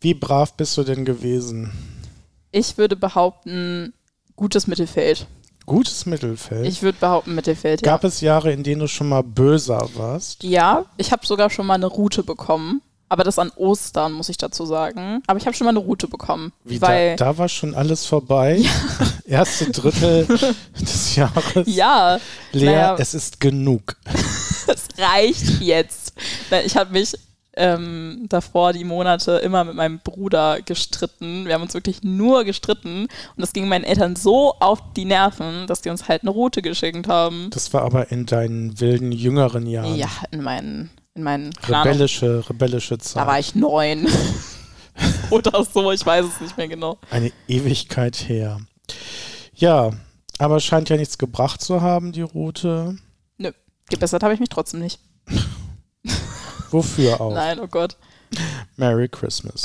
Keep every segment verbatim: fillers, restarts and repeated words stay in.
Wie brav bist du denn gewesen? Ich würde behaupten, gutes Mittelfeld. Gutes Mittelfeld? Ich würde behaupten, Mittelfeld, ja. Gab es Jahre, in denen du schon mal böser warst? Ja, ich habe sogar schon mal eine Route bekommen. Aber das an Ostern, muss ich dazu sagen. Aber ich habe schon mal eine Route bekommen. Wie, weil da, da war schon alles vorbei? Ja. Erste Drittel des Jahres? Ja. Lea, naja, es ist genug. Es reicht jetzt. Ich habe mich ähm, davor die Monate immer mit meinem Bruder gestritten. Wir haben uns wirklich nur gestritten. Und das ging meinen Eltern so auf die Nerven, dass die uns halt eine Route geschickt haben. Das war aber in deinen wilden, jüngeren Jahren. Ja, in meinen... In meinen rebellische, rebellische Zeit. Da war ich neun. Oder so, ich weiß es nicht mehr genau. Eine Ewigkeit her. Ja, aber scheint ja nichts gebracht zu haben, die Route. Nö, gebessert habe ich mich trotzdem nicht. Wofür auch? Nein, oh Gott. Merry Christmas.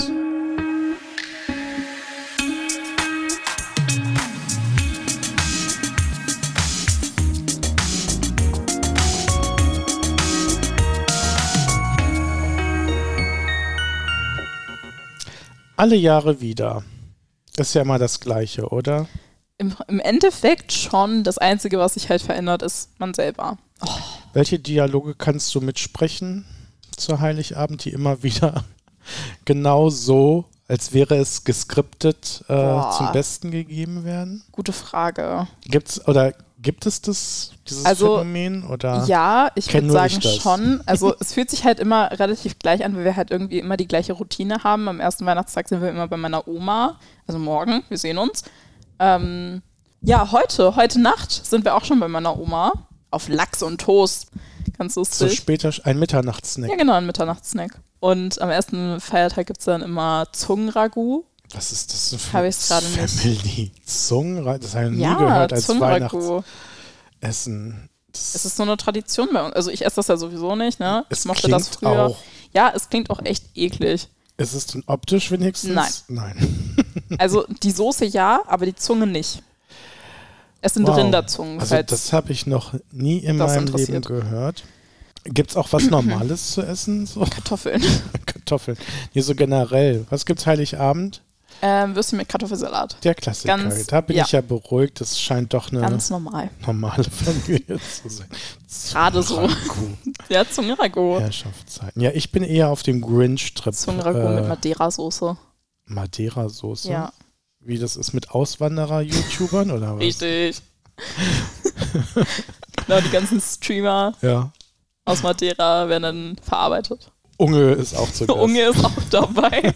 Alle Jahre wieder. Ist ja immer das Gleiche, oder? Im, Im Endeffekt schon. Das Einzige, was sich halt verändert, ist man selber. Oh. Welche Dialoge kannst du mitsprechen zu Heiligabend, die immer wieder genau so, als wäre es geskriptet, äh, zum Besten gegeben werden? Gute Frage. Gibt's oder gibt es das, dieses also, Phänomen? Oder ja, ich würde sagen ich schon. Also es fühlt sich halt immer relativ gleich an, weil wir halt irgendwie immer die gleiche Routine haben. Am ersten Weihnachtstag sind wir immer bei meiner Oma, also morgen, wir sehen uns. Ähm, ja, heute, heute Nacht sind wir auch schon bei meiner Oma auf Lachs und Toast. Ganz lustig. So später ein Mitternachtssnack. Ja, genau, ein Mitternachtssnack. Und am ersten Feiertag gibt es dann immer Zungenragout. Was ist das denn für Hab ich's gerade nicht. Family? Zungenragout? Das habe ich ja, nie gehört als Zungenragout. Weihnachtsessen. Das es ist so eine Tradition bei uns. Also ich esse das ja sowieso nicht, ne? Es ich mochte klingt das früher. Auch. Ja, es klingt auch echt eklig. Ist es denn optisch wenigstens? Nein. Nein. Also die Soße ja, aber die Zunge nicht. Es sind wow. Rinderzungen. Also das habe ich noch nie in meinem Leben gehört. Gibt es auch was Normales zu essen? So? Kartoffeln. Kartoffeln. Nee, so generell. Was gibt's Heiligabend? Ähm, Würstchen mit Kartoffelsalat. Der Klassiker. Ganz, da bin ja. ich ja beruhigt. Das scheint doch eine Ganz normal. normale Familie zu sein. Gerade so. Ja, Zungenragout. Herrschaftszeiten. Ja, ich bin eher auf dem Grinch-Trip. Zungenragout äh, mit Madeira-Soße. Madeira-Soße? Ja. Wie das ist mit Auswanderer-YouTubern oder was? Richtig. Genau, die ganzen Streamer ja. aus Madeira werden dann verarbeitet. Unge ist auch zu Gast. Unge ist auch dabei.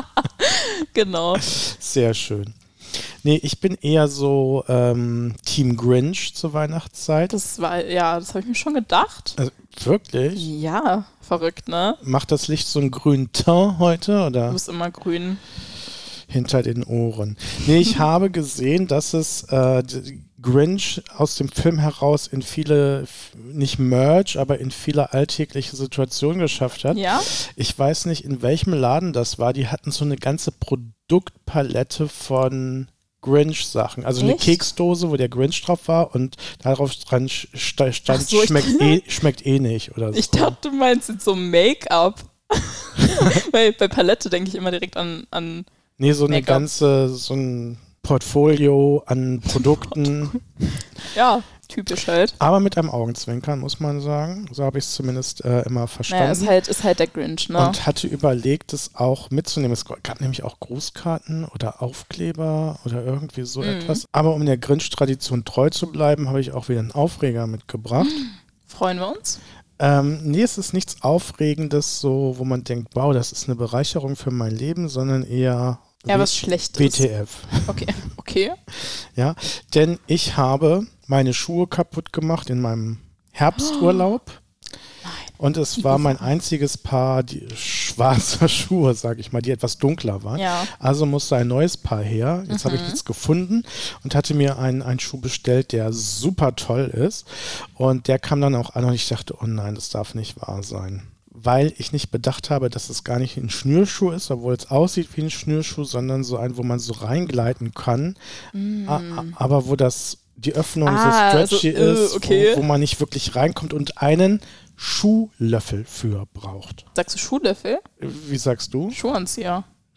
Genau. Sehr schön. Nee, ich bin eher so ähm, Team Grinch zur Weihnachtszeit. Das war, ja, das habe ich mir schon gedacht. Also, wirklich? Ja, verrückt, ne? Macht das Licht so einen grünen Teint heute, oder? Du bist immer grün. Hinter den Ohren. Nee, ich habe gesehen, dass es äh, Grinch aus dem Film heraus in viele, nicht Merch, aber in viele alltägliche Situationen geschafft hat. Ja? Ich weiß nicht, in welchem Laden das war. Die hatten so eine ganze Produktpalette von Grinch-Sachen. Also eine Echt? Keksdose, wo der Grinch drauf war und darauf dran stand, stand so, schmeckt, eh, schmeckt eh nicht oder so. Ich dachte, du meinst jetzt so Make-up. Weil bei Palette denke ich immer direkt an, an Nee, so eine Make-up. ganze, so ein Portfolio an Produkten. Ja, typisch halt. Aber mit einem Augenzwinkern, muss man sagen. So habe ich es zumindest äh, immer verstanden. Naja, ist halt, ist halt der Grinch, ne? Und hatte überlegt, es auch mitzunehmen. Es gab nämlich auch Grußkarten oder Aufkleber oder irgendwie so Mhm. etwas. Aber um der Grinch-Tradition treu zu bleiben, habe ich auch wieder einen Aufreger mitgebracht. Freuen wir uns. Ähm, nee, es ist nichts Aufregendes, so, wo man denkt, wow, das ist eine Bereicherung für mein Leben, sondern eher Ja, was Schlechtes. W T F. Okay, okay. Ja, denn ich habe meine Schuhe kaputt gemacht in meinem Herbsturlaub. Nein. Und es war mein einziges Paar die, schwarzer Schuhe, sage ich mal, die etwas dunkler waren. Ja. Also musste ein neues Paar her. Jetzt Mhm. habe ich jetzt gefunden und hatte mir einen, einen Schuh bestellt, der super toll ist. Und der kam dann auch an und ich dachte, oh nein, das darf nicht wahr sein. Weil ich nicht bedacht habe, dass es gar nicht ein Schnürschuh ist, obwohl es aussieht wie ein Schnürschuh, sondern so ein, wo man so reingleiten kann, Mm. a- aber wo das die Öffnung Ah, so stretchy also, äh, ist, okay. wo, wo man nicht wirklich reinkommt und einen Schuhlöffel für braucht. Sagst du Schuhlöffel? Wie sagst du? Schuhanzieher.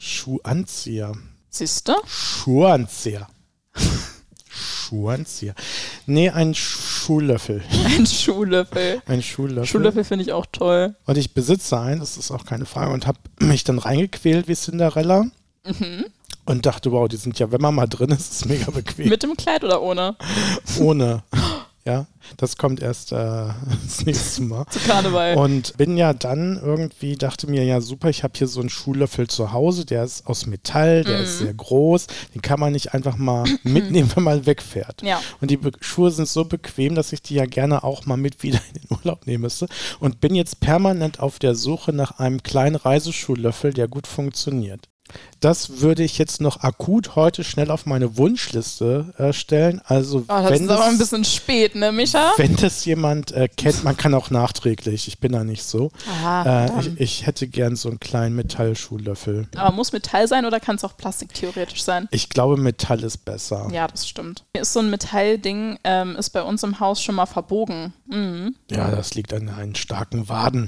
Schuhanzieher. Siehst du? Schuhanzieher. Schuhanzieher. Nee, ein Schuhlöffel. Ein Schuhlöffel. Ein Schuhlöffel. Schuhlöffel finde ich auch toll. Und ich besitze einen, das ist auch keine Frage, und habe mich dann reingequält wie Cinderella. Mhm. Und dachte, wow, die sind ja, wenn man mal drin ist, ist es mega bequem. Mit dem Kleid oder ohne? Ohne. Ja, das kommt erst äh, das nächste Mal. Zu Karneval. Und bin ja dann irgendwie, dachte mir, ja super, ich habe hier so einen Schuhlöffel zu Hause, der ist aus Metall, der Mhm. ist sehr groß, den kann man nicht einfach mal mitnehmen, wenn man wegfährt. Ja. Und die Be- Schuhe sind so bequem, dass ich die ja gerne auch mal mit wieder in den Urlaub nehmen müsste. Und bin jetzt permanent auf der Suche nach einem kleinen Reiseschuhlöffel, der gut funktioniert. Das würde ich jetzt noch akut heute schnell auf meine Wunschliste äh, stellen. Also Oh, das wenn ist aber das, ein bisschen spät, ne, Micha? wenn das jemand äh, kennt, man kann auch nachträglich, ich bin da nicht so. Aha, Äh, ich, ich hätte gern so einen kleinen Metallschuhlöffel. aber muss Metall sein oder kann es auch Plastik theoretisch sein? Ich glaube, Metall ist besser. Ja, das stimmt. Mir ist so ein Metallding, ähm, ist bei uns im Haus schon mal verbogen. Mhm. Ja, das liegt an einen starken Waden.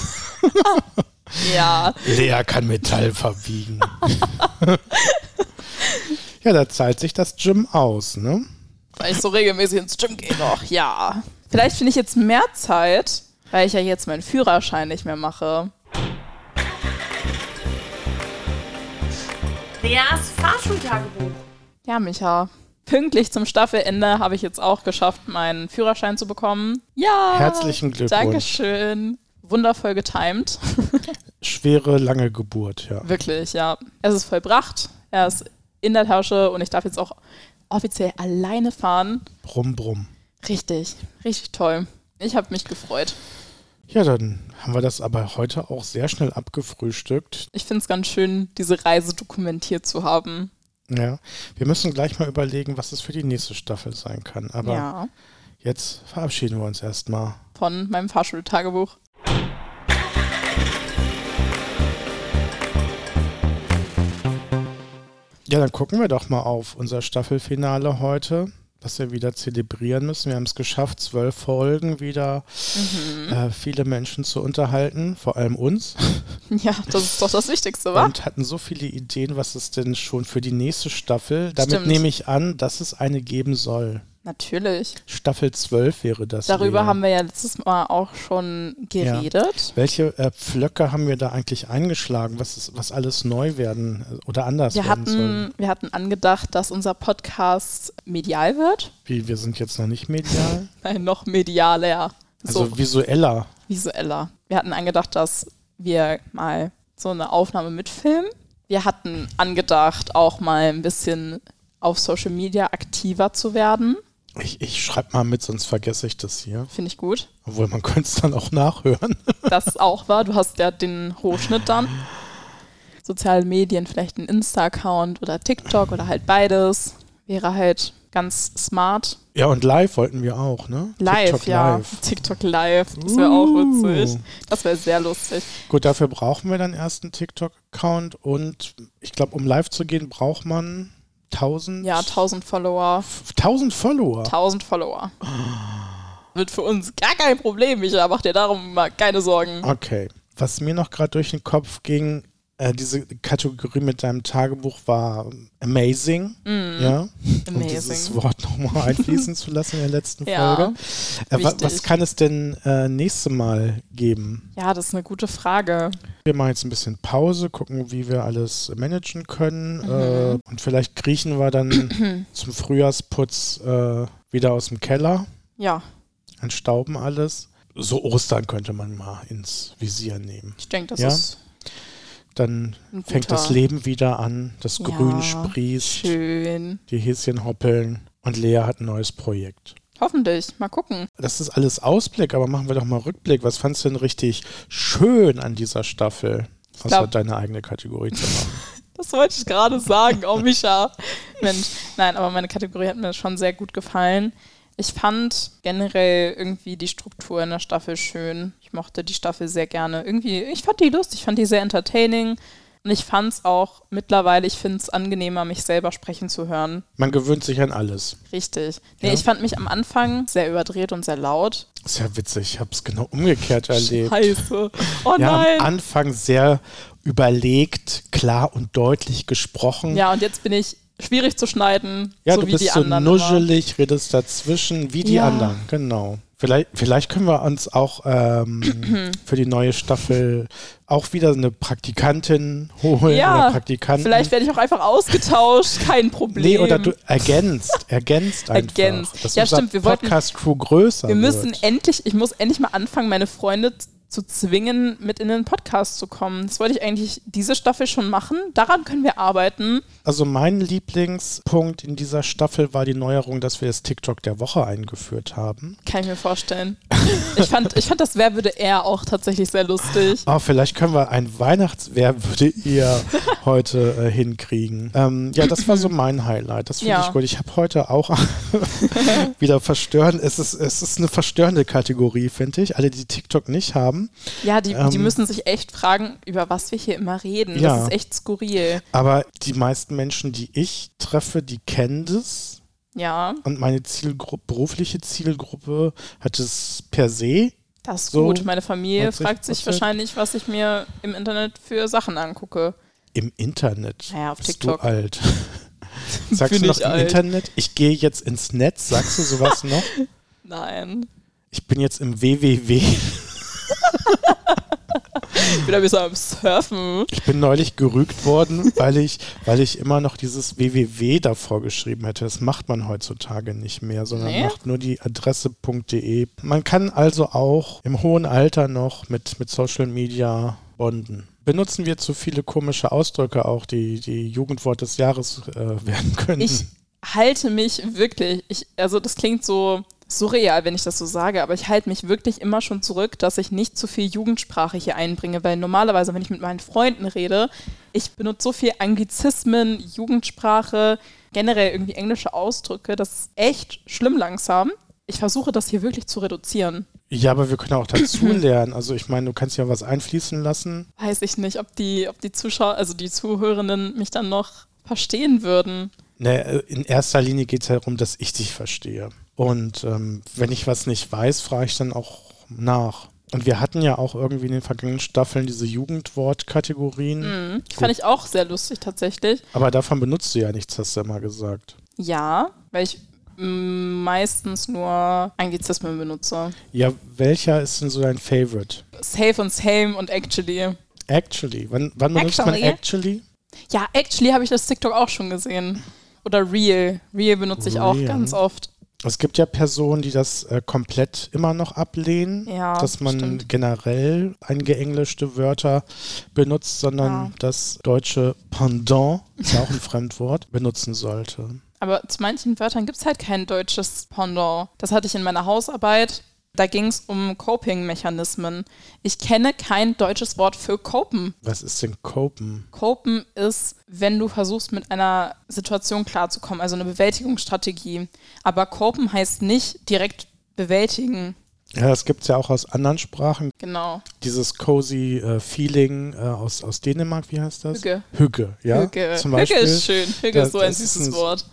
Ja. Lea kann Metall verbiegen. Ja, da zahlt sich das Gym aus, ne? Weil ich so regelmäßig ins Gym gehe noch, ja. Vielleicht finde ich jetzt mehr Zeit, weil ich ja jetzt meinen Führerschein nicht mehr mache. Leas Fahrschultagebuch. Ja, Micha. Pünktlich zum Staffelende habe ich jetzt auch geschafft, meinen Führerschein zu bekommen. Ja. Herzlichen Glückwunsch. Dankeschön. Wundervoll getimed. Schwere, lange Geburt, ja. Wirklich, ja. Es ist vollbracht. Er ist in der Tasche und ich darf jetzt auch offiziell alleine fahren. Brumm, brumm. Richtig, richtig toll. Ich habe mich gefreut. Ja, dann haben wir das aber heute auch sehr schnell abgefrühstückt. Ich finde es ganz schön, diese Reise dokumentiert zu haben. Ja, wir müssen gleich mal überlegen, was es für die nächste Staffel sein kann. Aber Ja, jetzt verabschieden wir uns erstmal. von meinem Fahrschultagebuch. Ja, dann gucken wir doch mal auf unser Staffelfinale heute, das wir wieder zelebrieren müssen. Wir haben es geschafft, zwölf Folgen wieder Mhm. äh, viele Menschen zu unterhalten, vor allem uns. Ja, das ist doch das Wichtigste, wa? Und hatten so viele Ideen, was es denn schon für die nächste Staffel, damit Stimmt. nehme ich an, dass es eine geben soll. Natürlich. Staffel zwölf wäre das. Darüber Lea. haben wir ja letztes Mal auch schon geredet. Welche äh, Pflöcke haben wir da eigentlich eingeschlagen, was, ist, was alles neu werden äh, oder anders Wir werden soll? hatten, wir hatten angedacht, dass unser Podcast medial wird. Wie, wir sind jetzt noch nicht medial? Nein, noch medialer. Also So visueller. visueller. Wir hatten angedacht, dass wir mal so eine Aufnahme mitfilmen. Wir hatten angedacht, auch mal ein bisschen auf Social Media aktiver zu werden. Ich, ich schreibe mal mit, sonst vergesse ich das hier. Finde ich gut. Obwohl, man könnte es dann auch nachhören. Das auch war. Du hast ja den Rohschnitt dann. Soziale Medien, vielleicht ein Insta-Account oder TikTok oder halt beides. Wäre halt ganz smart. Ja, und live wollten wir auch, ne? Live, TikTok ja. live. TikTok live. Das wäre auch Uh. witzig. Das wäre sehr lustig. Gut, dafür brauchen wir dann erst einen TikTok-Account und ich glaube, um live zu gehen, braucht man tausend? Ja, tausend Follower. tausend Follower? tausend Follower. Wird für uns gar kein Problem, Micha. Mach dir darum mal keine Sorgen. Okay. Was mir noch gerade durch den Kopf ging, äh, diese Kategorie mit deinem Tagebuch war amazing. Mm. Ja. Um dieses Amazing. Wort nochmal einfließen zu lassen in der letzten Ja, Folge. Äh, wa wichtig. was kann es denn äh, nächste Mal geben? Ja, das ist eine gute Frage. Wir machen jetzt ein bisschen Pause, gucken, wie wir alles managen können. Mhm. Äh, und vielleicht kriechen wir dann zum Frühjahrsputz äh, wieder aus dem Keller, Ja, entstauben alles. So Ostern könnte man mal ins Visier nehmen. ich denke, das Ja? ist Dann ein fängt guter- das Leben wieder an, das Ja, Grün sprießt, schön. die Häschen hoppeln und Lea hat ein neues Projekt. Hoffentlich. Mal gucken. Das ist alles Ausblick, aber machen wir doch mal Rückblick. Was fandst du denn richtig schön an dieser Staffel? Außer glaub- deine eigene Kategorie zu machen. Das wollte ich gerade sagen. Oh, Micha. Mensch. Nein, aber meine Kategorie hat mir schon sehr gut gefallen. Ich fand generell irgendwie die Struktur in der Staffel schön. Ich mochte die Staffel sehr gerne. Irgendwie, ich fand die lustig, ich fand die sehr entertaining. Und ich fand es auch mittlerweile, ich finde es angenehmer, mich selber sprechen zu hören. Man gewöhnt sich an alles. Richtig. Nee, Ja. ich fand mich am Anfang sehr überdreht und sehr laut. Ist ja witzig, ich habe es genau umgekehrt erlebt. Scheiße. Oh Ja, nein. am Anfang sehr überlegt, klar und deutlich gesprochen. Ja, und jetzt bin ich schwierig zu schneiden, ja, so du wie bist die so anderen nuschelig, immer. redest dazwischen, wie die ja. anderen, genau. Vielleicht, vielleicht können wir uns auch ähm, für die neue Staffel auch wieder eine Praktikantin holen ja, oder Praktikanten. Vielleicht werde ich auch einfach ausgetauscht, kein Problem. Nee, oder du ergänzt, ergänzt einfach. Ergänzt. Dass ja, unser stimmt, wir wollten, Podcast-Crew größer wir müssen wird. endlich, ich muss endlich mal anfangen, meine Freunde zu zwingen, mit in den Podcast zu kommen. Das wollte ich eigentlich diese Staffel schon machen. Daran können wir arbeiten. Also mein Lieblingspunkt in dieser Staffel war die Neuerung, dass wir das TikTok der Woche eingeführt haben. Kann ich mir vorstellen. Ich fand, ich fand das Wer würde er auch tatsächlich sehr lustig. Oh, vielleicht können wir ein Weihnachts-Wer würde ihr heute äh, hinkriegen. Ähm, ja, das war so mein Highlight. Das finde Ja. ich gut. Ich habe heute auch wieder verstörend. Es ist, es ist eine verstörende Kategorie, finde ich. Alle, die TikTok nicht haben. Ja, die, Ähm, die müssen sich echt fragen, über was wir hier immer reden. Ja. Das ist echt skurril. Aber die meisten Menschen, die ich treffe, die kennen das. Ja, Und meine Zielgruppe, berufliche Zielgruppe hat es per se. das ist So gut. Meine Familie neunzig fragt sich Prozent. wahrscheinlich, was ich mir im Internet für Sachen angucke. Im Internet. Naja, auf Bist TikTok. du alt. Sagst Bin du noch ich im alt. Internet? Ich gehe jetzt ins Netz. Sagst du sowas noch? Nein. Ich bin jetzt im W W W. Ich bin ein bisschen am Surfen. Ich bin neulich gerügt worden, weil ich, weil ich immer noch dieses W W W davor geschrieben hätte. Das macht man heutzutage nicht mehr, sondern Nee? macht nur die Adresse .de. Man kann also auch im hohen Alter noch mit, mit Social Media bonden. Benutzen wir zu viele komische Ausdrücke auch, die, die Jugendwort des Jahres äh, werden können? Ich halte mich wirklich, ich, also das klingt so surreal, wenn ich das so sage, aber ich halte mich wirklich immer schon zurück, dass ich nicht zu viel Jugendsprache hier einbringe, weil normalerweise, wenn ich mit meinen Freunden rede, ich benutze so viel Anglizismen, Jugendsprache, generell irgendwie englische Ausdrücke, das ist echt schlimm langsam. Ich versuche das hier wirklich zu reduzieren. Ja, aber wir können auch dazu lernen. Also ich meine, du kannst ja was einfließen lassen. Weiß ich nicht, ob die, ob die Zuschauer, also die Zuhörenden mich dann noch verstehen würden. Ne, in erster Linie geht es darum, dass ich dich verstehe. Und ähm, wenn ich was nicht weiß, frage ich dann auch nach. Und wir hatten ja auch irgendwie in den vergangenen Staffeln diese Jugendwortkategorien. Mhm. Die fand ich auch sehr lustig tatsächlich. Aber davon benutzt du ja nichts, hast du immer gesagt. Ja, weil ich mm, meistens nur Anglizismen benutze. Ja, welcher ist denn so dein Favorite? Safe und same und actually. Actually. Wann, wann benutzt man Actually? actually? Ja, actually habe ich das TikTok auch schon gesehen. Oder real. Real benutze ich auch Real. ganz oft. Es gibt ja Personen, die das äh, komplett immer noch ablehnen, Ja, dass man stimmt. generell eingeenglischte Wörter benutzt, sondern Ja. das deutsche Pendant, ist ja auch ein Fremdwort, benutzen sollte. Aber zu manchen Wörtern gibt es halt kein deutsches Pendant. Das hatte ich in meiner Hausarbeit. Da ging es um Coping-Mechanismen. Ich kenne kein deutsches Wort für copen. Was ist denn Copen? Copen ist, wenn du versuchst, mit einer Situation klarzukommen, also eine Bewältigungsstrategie. Aber copen heißt nicht direkt bewältigen. Ja, das gibt es ja auch aus anderen Sprachen. Genau. Dieses cozy äh, Feeling äh, aus, aus Dänemark, wie heißt das? Hügge. Hügge, ja. Hügge. Zum Hügge Beispiel, ist schön. Hügge da- ist so ein das ist süßes ein- Wort.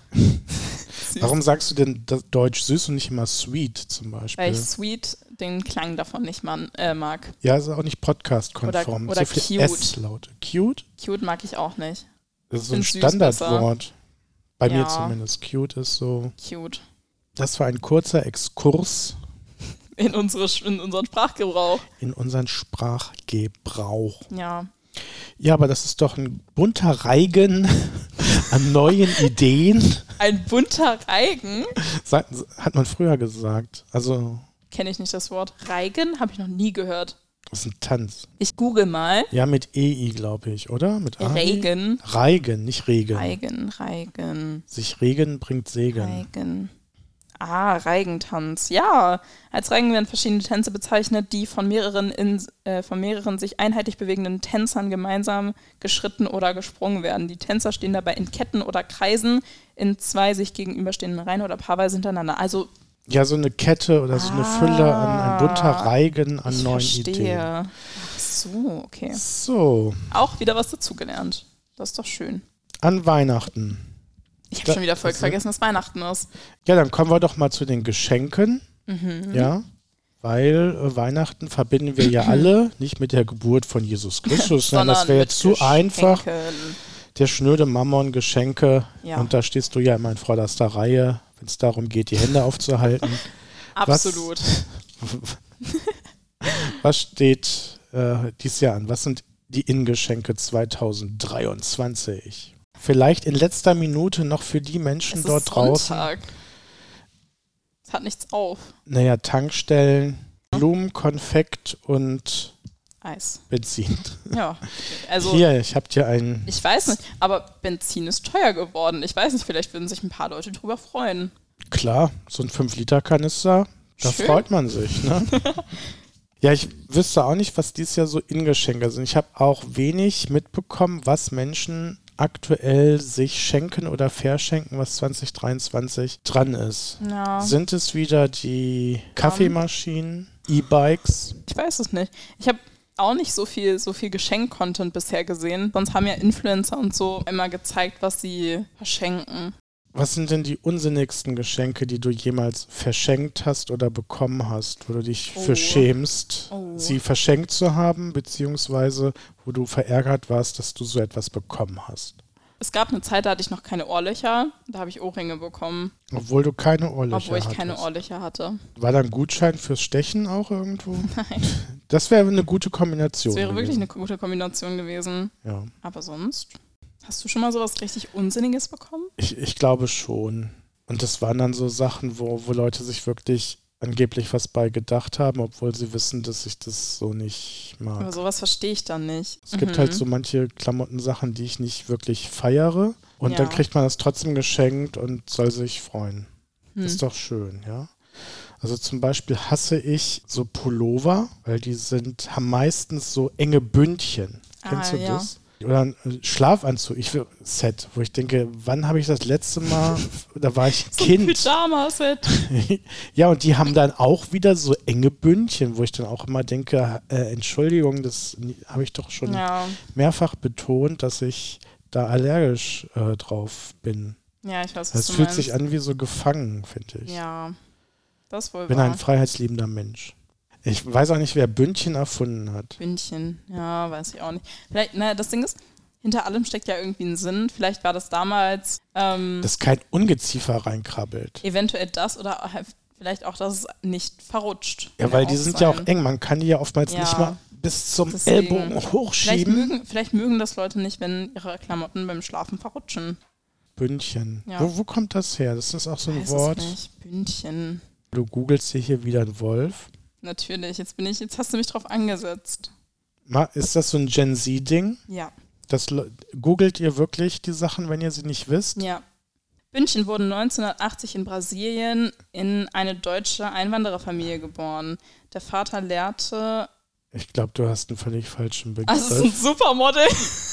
Süß. Warum sagst du denn das Deutsch süß und nicht immer sweet zum Beispiel? Weil ich sweet den Klang davon nicht man, äh, mag. Ja, ist auch nicht podcast-konform. Oder- oder so viel cute. S-Laute. Cute? Cute mag ich auch nicht. Das ist so ein Find süß Standardwort. Bei mir Ja. zumindest. Cute ist so. Cute. Das war ein kurzer Exkurs In, unsere, in unseren Sprachgebrauch. in unseren Sprachgebrauch. Ja. Ja, aber das ist doch ein bunter Reigen an neuen Ideen. Ein bunter Reigen. Sagt- Hat man früher gesagt. Also, Kenne ich nicht das Wort. Reigen habe ich noch nie gehört. das ist ein Tanz. Ich google mal. Ja, mit E I, glaube ich, oder? Mit A I? Regen. Reigen, nicht Regen. Reigen, Reigen, Sich Regen bringt Segen. Reigen. Ah, Reigentanz. Ja, als Reigen werden verschiedene Tänze bezeichnet, die von mehreren, in, äh, von mehreren sich einheitlich bewegenden Tänzern gemeinsam geschritten oder gesprungen werden. Die Tänzer stehen dabei in Ketten oder Kreisen in zwei sich gegenüberstehenden Reihen oder paarweise hintereinander. Also Ja, so eine Kette oder so eine Ah, Fülle an ein bunter Reigen an ich neuen verstehe. Ideen. Ach so, okay. So, Auch wieder was dazugelernt. Das ist doch schön. an Weihnachten. Ich habe Da- schon wieder voll das- vergessen, dass Weihnachten ist. Ja, dann kommen wir doch mal zu den Geschenken. Mhm. Ja. weil äh, Weihnachten verbinden wir ja alle nicht mit der Geburt von Jesus Christus, sondern das wäre jetzt zu einfach. Der schnöde Mammon, Geschenke, ja. Und da stehst du ja immer in vorderster Reihe, wenn es darum geht, die Hände aufzuhalten. Absolut. Was, was steht äh, dieses Jahr an? Was sind die Innengeschenke zwanzig dreiundzwanzig? Vielleicht in letzter Minute noch für die Menschen es dort ist draußen. Sonntag. Es hat nichts auf. Naja, Tankstellen, Blumen, Konfekt und Eis. Benzin. Ja, also hier, ich hab dir einen... Ich weiß nicht, aber Benzin ist teuer geworden. Ich weiß nicht, vielleicht würden sich ein paar Leute drüber freuen. Klar, so ein fünf Liter Kanister, da Schön. Freut man sich, ne? Ja, ich wüsste auch nicht, was dieses Jahr so Innengeschenke sind. Ich habe auch wenig mitbekommen, was Menschen aktuell sich schenken oder verschenken, was zwanzig dreiundzwanzig dran ist. Ja. Sind es wieder die Kaffeemaschinen, E-Bikes? Ich weiß es nicht. Ich habe auch nicht so viel, so viel Geschenk-Content bisher gesehen. Sonst haben ja Influencer und so immer gezeigt, was sie verschenken. Was sind denn die unsinnigsten Geschenke, die du jemals verschenkt hast oder bekommen hast, wo du dich Oh. für schämst, Oh. sie verschenkt zu haben, beziehungsweise wo du verärgert warst, dass du so etwas bekommen hast? Es gab eine Zeit, da hatte ich noch keine Ohrlöcher. Da habe ich Ohrringe bekommen, Obwohl du keine Ohrlöcher obwohl ich hattest. keine Ohrlöcher hatte. War da ein Gutschein fürs Stechen auch irgendwo? Nein, Das wäre eine gute Kombination. das wäre wirklich gewesen. eine gute Kombination gewesen. Ja. Aber sonst, hast du schon mal sowas richtig Unsinniges bekommen? Ich, ich glaube schon. Und das waren dann so Sachen, wo, wo Leute sich wirklich angeblich was bei gedacht haben, obwohl sie wissen, dass ich das so nicht mag. Aber sowas verstehe ich dann nicht. Es gibt Mhm. halt so manche Klamottensachen, die ich nicht wirklich feiere. Und Ja. dann kriegt man das trotzdem geschenkt und soll sich freuen. Hm. Ist doch schön, ja. Also zum Beispiel hasse ich so Pullover, weil die sind, haben meistens so enge Bündchen. Kennst Ah, du ja. das? Oder ein Schlafanzug, ich will Set, wo ich denke, wann habe ich das letzte Mal, da war ich So ein Kind. Pyjama-Set. Ja, und die haben dann auch wieder so enge Bündchen, wo ich dann auch immer denke, äh, Entschuldigung, das habe ich doch schon Ja. mehrfach betont, dass ich da allergisch äh, drauf bin. ja, ich weiß, was Das du fühlt meinst. sich an wie so gefangen, finde ich. Ja, das wohl Ich bin wahr. ein freiheitsliebender Mensch. Ich weiß auch nicht, wer Bündchen erfunden hat. Bündchen, ja, weiß ich auch nicht. Vielleicht, naja, das Ding ist, hinter allem steckt ja irgendwie ein Sinn. Vielleicht war das damals ähm, Dass kein Ungeziefer reinkrabbelt. eventuell das oder vielleicht auch, dass es nicht verrutscht. Ja, Kann weil auch die sind ja auch sein. eng. Man kann die ja oftmals Ja. nicht mal bis zum Deswegen. Ellbogen Vielleicht hochschieben. mögen, vielleicht mögen das Leute nicht, wenn ihre Klamotten beim Schlafen verrutschen. Bündchen. Ja. Wo, wo kommt das her? Das ist auch so ein Weiß Wort. es nicht. Bündchen. Du googelst dir hier wieder einen Wolf. Natürlich, jetzt bin ich, jetzt hast du mich drauf angesetzt. Ma- Ist das so ein Gen Z-Ding? Ja. Das le- googelt ihr wirklich die Sachen, wenn ihr sie nicht wisst? Ja. Bündchen wurden neunzehnhundertachtzig in Brasilien in eine deutsche Einwandererfamilie geboren. Der Vater lehrte. Ich glaube, du hast einen völlig falschen Begriff. Also, es ist ein Supermodel.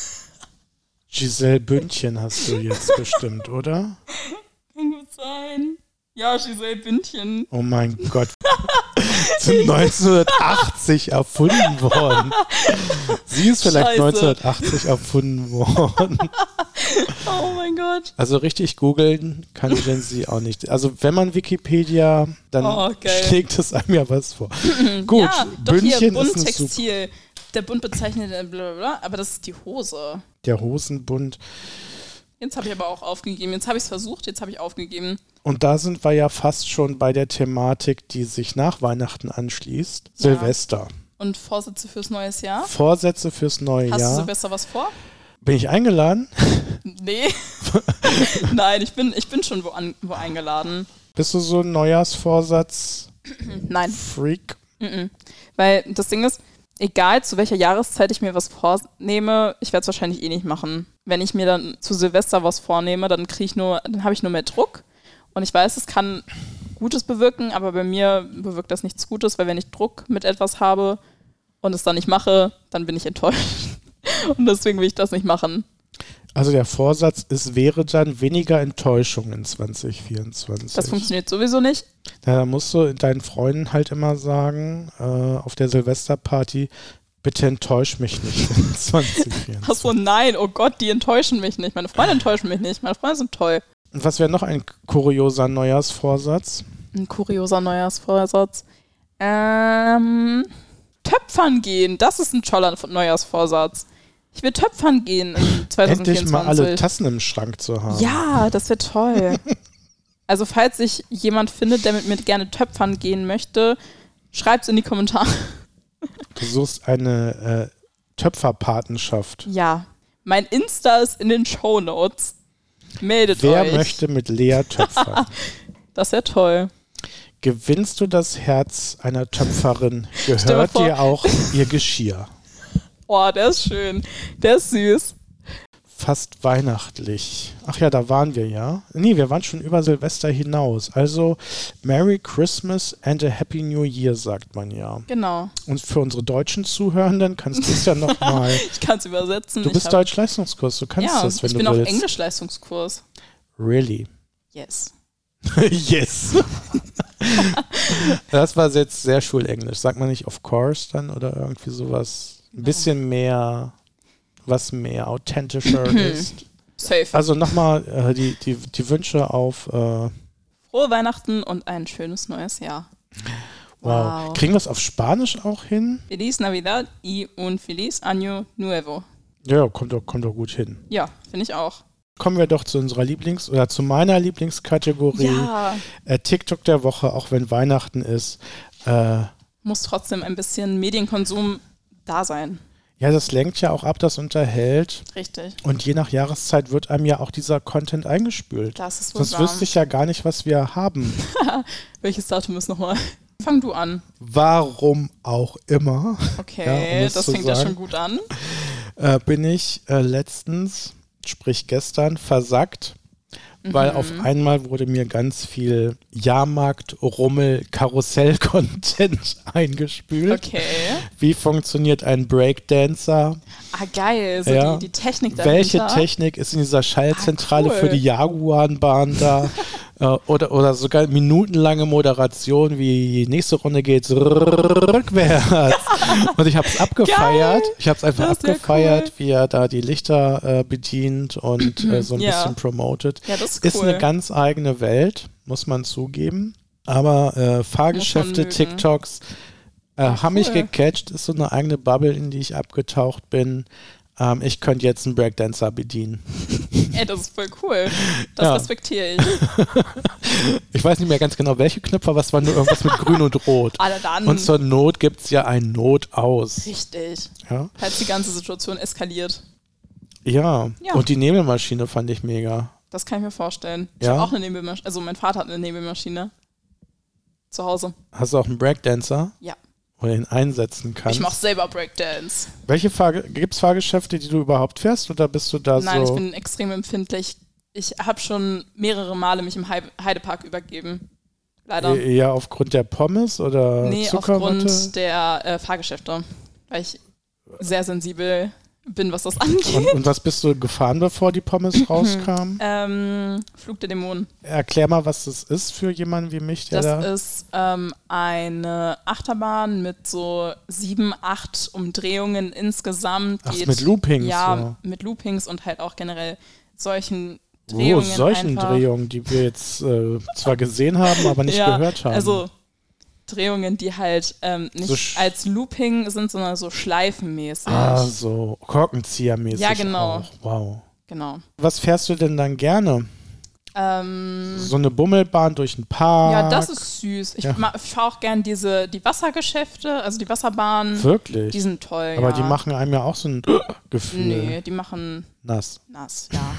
Giselle Bündchen hast du jetzt bestimmt, oder? Kann gut sein. Ja, Giselle Bündchen. Oh mein Gott. Sind neunzehnhundertachtzig erfunden worden. Sie ist vielleicht Scheiße. neunzehnhundertachtzig erfunden worden. Oh mein Gott. Also richtig googeln kann Gen Z auch nicht. Also wenn man Wikipedia, dann Oh, geil. schlägt es einem ja was vor. Gut, Ja, doch hier, Bündchen Bund ist ein Super. Textil. Der Bund bezeichnet blablabla, aber das ist die Hose. Der Hosenbund. Jetzt habe ich aber auch aufgegeben. Jetzt habe ich es versucht, jetzt habe ich aufgegeben. Und da sind wir ja fast schon bei der Thematik, die sich nach Weihnachten anschließt. Ja. Silvester. Und Vorsätze fürs neues Jahr? Vorsätze fürs neue Hast du Jahr. Silvester was vor? Bin ich eingeladen? Nee. Nein, ich bin, ich bin schon wo, an, wo eingeladen. Bist du so ein Neujahrsvorsatz? Nein. Freak? Mhm. Weil das Ding ist, egal zu welcher Jahreszeit ich mir was vornehme, ich werde es wahrscheinlich eh nicht machen. Wenn ich mir dann zu Silvester was vornehme, dann kriege ich nur, dann habe ich nur mehr Druck. Und ich weiß, es kann Gutes bewirken, aber bei mir bewirkt das nichts Gutes, weil wenn ich Druck mit etwas habe und es dann nicht mache, dann bin ich enttäuscht. Und deswegen will ich das nicht machen. Also der Vorsatz ist, wäre dann weniger Enttäuschung in zwanzig vierundzwanzig. Das funktioniert sowieso nicht. Ja, da musst du deinen Freunden halt immer sagen, äh, auf der Silvesterparty, bitte enttäusch mich nicht in zwanzig vierundzwanzig. Achso, nein, oh Gott, die enttäuschen mich nicht. Meine Freunde enttäuschen mich nicht. Meine Freunde sind toll. Und was wäre noch ein kurioser Neujahrsvorsatz? Ein kurioser Neujahrsvorsatz. Ähm, Töpfern gehen, das ist ein toller Neujahrsvorsatz. Ich will Töpfern gehen in zwanzig vierundzwanzig. Endlich mal alle Tassen im Schrank zu haben. Ja, das wäre toll. Also falls sich jemand findet, der mit mir gerne Töpfern gehen möchte, schreibt's in die Kommentare. Du suchst eine äh, Töpferpatenschaft. Ja, mein Insta ist in den Shownotes. Meldet Wer euch. Wer möchte mit Lea töpfern? Das wäre toll. Gewinnst du das Herz einer Töpferin, gehört dir auch ihr Geschirr. Oh, der ist schön. Der ist süß. Fast weihnachtlich. Ach ja, da waren wir ja. Nee, wir waren schon über Silvester hinaus. Also Merry Christmas and a Happy New Year, sagt man ja. Genau. Und für unsere deutschen Zuhörenden kannst du es ja nochmal... Ich kann es übersetzen. Du bist Deutsch-Leistungskurs, du kannst ja, das, wenn du willst. Ja, ich bin auf Englisch-Leistungskurs. Really? Yes. Yes. Das war jetzt sehr Schulenglisch. Sagt man nicht of course dann oder irgendwie sowas? Ein bisschen mehr, was mehr authentischer ist. Safe. Also nochmal äh, die, die, die Wünsche auf äh, frohe Weihnachten und ein schönes neues Jahr. Wow. wow. Kriegen wir es auf Spanisch auch hin? Feliz Navidad y un feliz año nuevo. Ja, kommt doch, kommt doch gut hin. Ja, finde ich auch. Kommen wir doch zu unserer Lieblings- oder zu meiner Lieblingskategorie. Ja. Äh, TikTok der Woche, auch wenn Weihnachten ist. Äh, Muss trotzdem ein bisschen Medienkonsum da sein. Ja, das lenkt ja auch ab, das unterhält. Richtig. Und je nach Jahreszeit wird einem ja auch dieser Content eingespült. Das ist wohl Sonst wahr. wüsste ich ja gar nicht, was wir haben. Welches Datum ist nochmal? Fang du an. Warum auch immer. Okay, ja, das fängt ja schon gut an. Äh, bin ich äh, letztens, sprich gestern, versackt, mhm. weil auf einmal wurde mir ganz viel Jahrmarkt, Rummel, Karussell-Content eingespült. Okay. Wie funktioniert ein Breakdancer? Ah, geil, so ja. die, die Technik dahinter. Welche Technik ist in dieser Schallzentrale ah, cool. für die Jaguarenbahn da? äh, oder, oder sogar minutenlange Moderation, wie die nächste Runde geht rückwärts. Und ich habe es abgefeiert. Geil. Ich habe es einfach abgefeiert, cool. wie er da die Lichter äh, bedient und äh, so ein ja. bisschen promotet. Ja, das ist, cool. Ist eine ganz eigene Welt, muss man zugeben. Aber äh, Fahrgeschäfte, TikToks äh, ja, haben cool. mich gecatcht. Ist so eine eigene Bubble, in die ich abgetaucht bin. Ähm, ich könnte jetzt einen Breakdancer bedienen. Ey, das ist voll cool. Das ja. respektiere ich. Ich weiß nicht mehr ganz genau, welche Knöpfe, aber es war nur irgendwas mit grün und rot. Alle dann. Und zur Not gibt es ja ein Not-Aus. Richtig. Ja? Falls die ganze Situation eskaliert. Ja. ja, und die Nebelmaschine fand ich mega. Das kann ich mir vorstellen. Ich ja? habe auch eine Nebelmaschine. Also mein Vater hat eine Nebelmaschine. Zu Hause. Hast du auch einen Breakdancer? Ja. Wo du ihn einsetzen kannst? Ich mache selber Breakdance. Welche Fahr- gibt es Fahrgeschäfte, die du überhaupt fährst? Oder bist du da Nein, so... Nein, ich bin extrem empfindlich. Ich habe schon mehrere Male mich im Heidepark übergeben. Leider. E- eher aufgrund der Pommes oder nee, Zuckerwatte? aufgrund der äh, Fahrgeschäfte. Weil ich sehr sensibel bin, was das angeht. Und, und was bist du gefahren, bevor die Pommes rauskamen? Ähm, Flug der Dämonen. Erklär mal, was das ist für jemanden wie mich, der das da... Das ist ähm, eine Achterbahn mit so sieben, acht Umdrehungen insgesamt. Ach, geht, mit Loopings? Ja, so. mit Loopings und halt auch generell solchen Drehungen. Oh, solchen einfach. Drehungen, die wir jetzt äh, zwar gesehen haben, aber nicht ja, gehört haben. Also Drehungen, die halt ähm, nicht so sch- als Looping sind, sondern so schleifenmäßig. Ah, so Korkenziehermäßig. Ja, genau. Auch. Wow. Genau. Was fährst du denn dann gerne? Ähm, so eine Bummelbahn durch den Park? Ja, das ist süß. Ich, Ja. ma- ich fahre auch gern diese, die Wassergeschäfte, also die Wasserbahnen. Wirklich? Die sind toll, Aber ja. die machen einem ja auch so ein Gefühl. Nee, die machen Nass. nass, ja.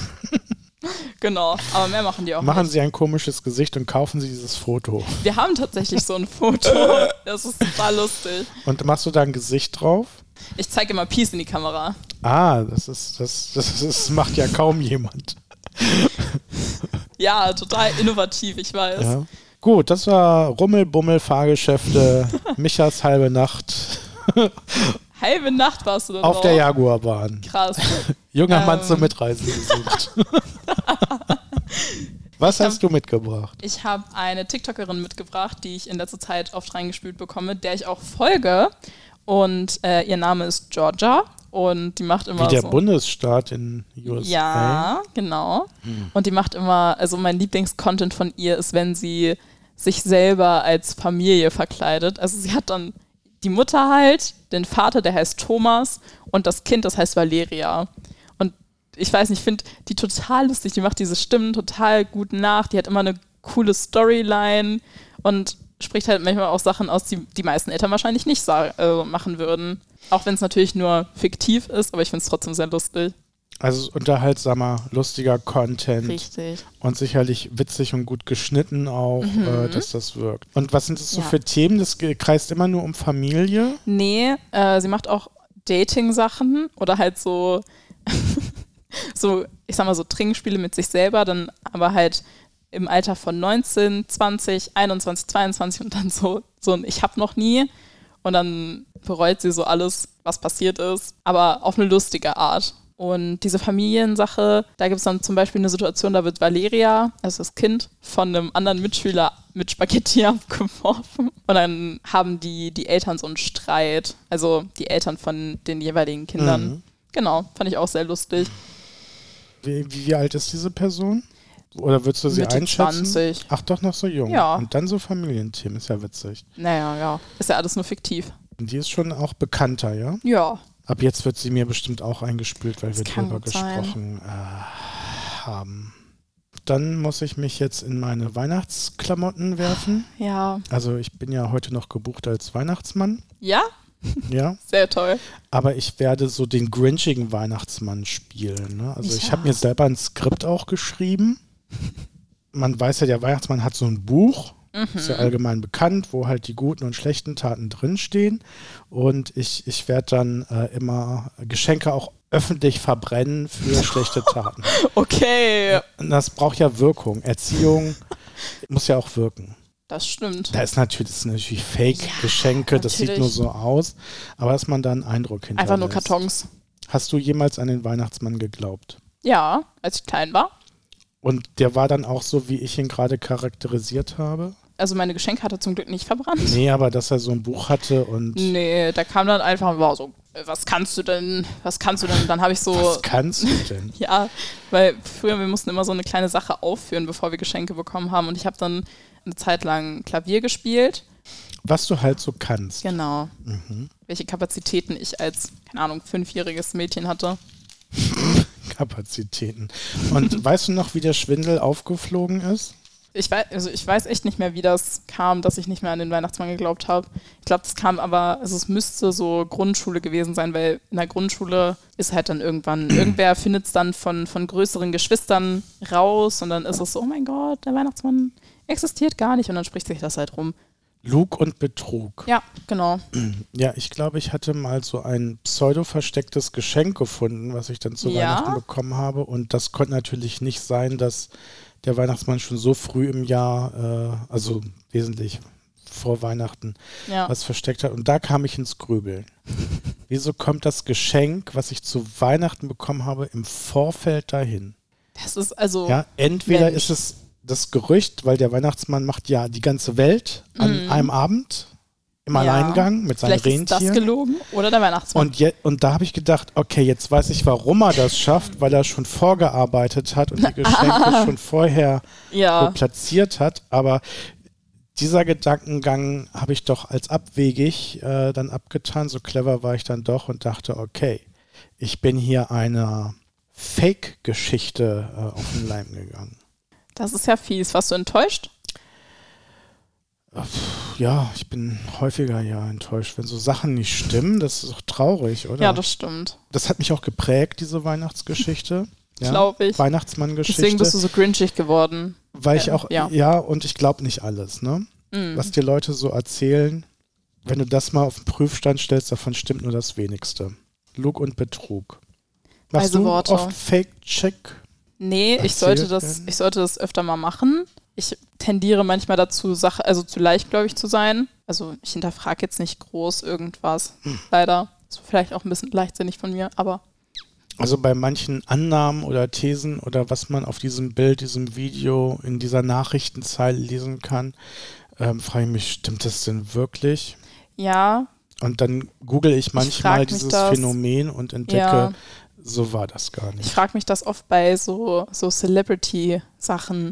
Genau, aber mehr machen die auch Machen nicht. sie ein komisches Gesicht und kaufen sie dieses Foto. Wir haben tatsächlich so ein Foto. Das ist total lustig. Und machst du da ein Gesicht drauf? Ich zeige immer Peace in die Kamera. Ah, das ist, das, das, das macht ja kaum jemand. Ja, total innovativ, ich weiß. Ja. Gut, das war Rummel, Bummel, Fahrgeschäfte, Michas halbe Nacht Halbe Nacht warst du da auf drauf. der Jaguarbahn. Krass. Junger Ähm. Mann zum Mitreisen gesucht. Was Ich hast du mitgebracht? Ich habe eine TikTokerin mitgebracht, die ich in letzter Zeit oft reingespült bekomme, der ich auch folge. Und äh, ihr Name ist Georgia. Und die macht immer Wie der so. Bundesstaat in U S A. Ja, genau. Hm. Und die macht immer, also mein Lieblingscontent von ihr ist, wenn sie sich selber als Familie verkleidet. Also sie hat dann die Mutter halt, den Vater, der heißt Thomas und das Kind, das heißt Valeria. Und ich weiß nicht, ich finde die total lustig, die macht diese Stimmen total gut nach, die hat immer eine coole Storyline und spricht halt manchmal auch Sachen aus, die die meisten Eltern wahrscheinlich nicht sa- äh, machen würden. Auch wenn es natürlich nur fiktiv ist, aber ich finde es trotzdem sehr lustig. Also unterhaltsamer, lustiger Content. Richtig. Und sicherlich witzig und gut geschnitten auch, Mhm. äh, dass das wirkt. Und was sind das so Ja. für Themen? Das ge- kreist immer nur um Familie? Nee, äh, sie macht auch Dating-Sachen oder halt so, so, ich sag mal so Trinkspiele mit sich selber, dann aber halt im Alter von neunzehn, zwanzig, einundzwanzig, zweiundzwanzig und dann so, so ein Ich hab noch nie und dann bereut sie so alles, was passiert ist, aber auf eine lustige Art. Und diese Familiensache, da gibt es dann zum Beispiel eine Situation, da wird Valeria, also das Kind, von einem anderen Mitschüler mit Spaghetti abgeworfen. Und dann haben die, die Eltern so einen Streit, also die Eltern von den jeweiligen Kindern. Mhm. Genau, fand ich auch sehr lustig. Wie, wie alt ist diese Person? Oder würdest du sie Mitte einschätzen? zwanzig. Ach, doch noch so jung. Ja. Und dann so Familienthemen, ist ja witzig. Naja, ja, ist ja alles nur fiktiv. Und die ist schon auch bekannter, ja? Ja, Ab jetzt wird sie mir bestimmt auch eingespült, weil Das wir kann drüber gut sein. gesprochen äh, haben. Dann muss ich mich jetzt in meine Weihnachtsklamotten werfen. ja. Also ich bin ja heute noch gebucht als Weihnachtsmann. Ja, Ja. sehr toll. Aber ich werde so den grinchigen Weihnachtsmann spielen. Ne? Also ich Ja. habe mir selber ein Skript auch geschrieben. Man weiß ja, der Weihnachtsmann hat so ein Buch, ist ja allgemein bekannt, wo halt die guten und schlechten Taten drinstehen. Und ich, ich werde dann äh, immer Geschenke auch öffentlich verbrennen für schlechte Taten. Okay, Und das braucht ja Wirkung. Erziehung muss ja auch wirken. das stimmt. Da ist natürlich, das sind natürlich Fake-Geschenke, das sieht natürlich. nur so aus, aber dass man da einen Eindruck hinterlässt. Einfach nur Kartons. Hast du jemals an den Weihnachtsmann geglaubt? Ja, als ich klein war. Und der war dann auch so, wie ich ihn gerade charakterisiert habe? Also meine Geschenke hat er zum Glück nicht verbrannt. Nee, aber dass er so ein Buch hatte und Nee, da kam dann einfach, war so, äh, was kannst du denn, was kannst du denn? Dann habe ich so, was kannst du denn? ja, weil früher, wir mussten immer so eine kleine Sache aufführen, bevor wir Geschenke bekommen haben. Und ich habe dann eine Zeit lang Klavier gespielt. Was du halt so kannst. Genau. Mhm. Welche Kapazitäten ich als, keine Ahnung, fünfjähriges Mädchen hatte. Kapazitäten. Und weißt du noch, wie der Schwindel aufgeflogen ist? Ich weiß, also ich weiß echt nicht mehr, wie das kam, dass ich nicht mehr an den Weihnachtsmann geglaubt habe. Ich glaube, das kam aber, also es müsste so Grundschule gewesen sein, weil in der Grundschule ist halt dann irgendwann, irgendwer findet es dann von, von größeren Geschwistern raus und dann ist es so, oh mein Gott, der Weihnachtsmann existiert gar nicht und dann spricht sich das halt rum. Lug und Betrug. Ja, genau. Ja, ich glaube, ich hatte mal so ein pseudo-verstecktes Geschenk gefunden, was ich dann zu Ja? Weihnachten bekommen habe. Und das konnte natürlich nicht sein, dass der Weihnachtsmann schon so früh im Jahr, äh, also wesentlich vor Weihnachten, Ja. was versteckt hat. Und da kam ich ins Grübeln. Wieso kommt das Geschenk, was ich zu Weihnachten bekommen habe, im Vorfeld dahin? Das ist also, Ja, entweder Mensch. ist es das Gerücht, weil der Weihnachtsmann macht ja die ganze Welt an Mhm. einem Abend im Ja. Alleingang mit seinen vielleicht ist das Rentieren. gelogen oder der Weihnachtsmann. Und, je, und da habe ich gedacht, okay, jetzt weiß ich, warum er das schafft, weil er schon vorgearbeitet hat und die Geschenke schon vorher so ja, platziert hat. Aber dieser Gedankengang habe ich doch als abwegig äh, dann abgetan. So clever war ich dann doch und dachte, okay, ich bin hier einer Fake-Geschichte äh, auf den Leim gegangen. das ist ja fies. Warst du enttäuscht? Ja, ich bin häufiger ja enttäuscht, wenn so Sachen nicht stimmen. Das ist doch traurig, oder? Ja, das stimmt. Das hat mich auch geprägt, diese Weihnachtsgeschichte. Ja, Glaub ich. Weihnachtsmann-Geschichte. Deswegen bist du so grinchig geworden. weil ich äh, auch, ja. ja, und ich glaube nicht alles, ne? Mhm. Was dir Leute so erzählen, wenn du das mal auf den Prüfstand stellst, davon stimmt nur das Wenigste. Lug und Betrug. Machst Weise du Worte. oft Fake-Check? Nee, ich Erzählt sollte, das, werden? ich sollte das öfter mal machen. Ich tendiere manchmal dazu, Sache, also zu leichtgläubig zu sein. Also ich hinterfrage jetzt nicht groß irgendwas. Hm. Leider. Ist vielleicht auch ein bisschen leichtsinnig von mir, aber Also bei manchen Annahmen oder Thesen oder was man auf diesem Bild, diesem Video, in dieser Nachrichtenzeile lesen kann, ähm, frage ich mich, stimmt das denn wirklich? ja, Und dann google ich manchmal frag mich dieses das. Phänomen und entdecke, Ja. so war das gar ich nicht. frage mich das oft bei so, so Celebrity-Sachen.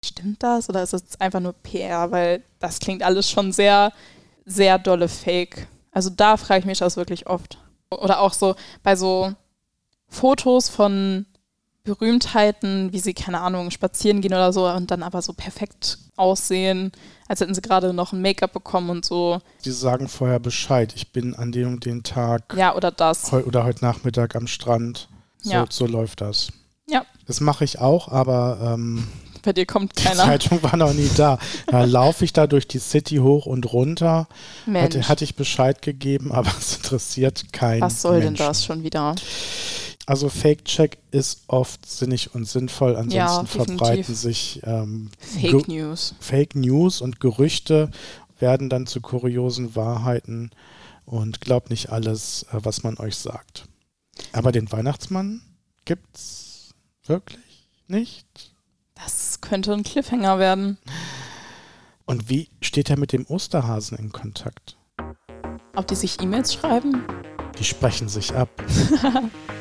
Stimmt das oder ist es einfach nur P R? Weil das klingt alles schon sehr, sehr dolle Fake. Also da frage ich mich das wirklich oft. Oder auch so bei so Fotos von Berühmtheiten, wie sie, keine Ahnung, spazieren gehen oder so und dann aber so perfekt aussehen, als hätten sie gerade noch ein Make-up bekommen und so. Die sagen vorher Bescheid, ich bin an dem und den Tag Ja, oder das. heu- oder heute Nachmittag am Strand. So, Ja. so läuft das. Ja. Das mache ich auch, aber ähm, Bei dir kommt die keiner. Zeitung war noch nie da. Da laufe ich da durch die City hoch und runter. Mensch, Hatte, hatte ich Bescheid gegeben, aber es interessiert keinen was soll denn Menschen. das schon wieder? Also Fake-Check ist oft sinnig und sinnvoll. Ansonsten Ja, definitiv. verbreiten sich ähm, Fake Ge- News. Fake News und Gerüchte werden dann zu kuriosen Wahrheiten und glaubt nicht alles, äh, was man euch sagt. Aber den Weihnachtsmann gibt's wirklich nicht. Das könnte ein Cliffhanger werden. Und wie steht er mit dem Osterhasen in Kontakt? Ob die sich E-Mails schreiben? Die sprechen sich ab.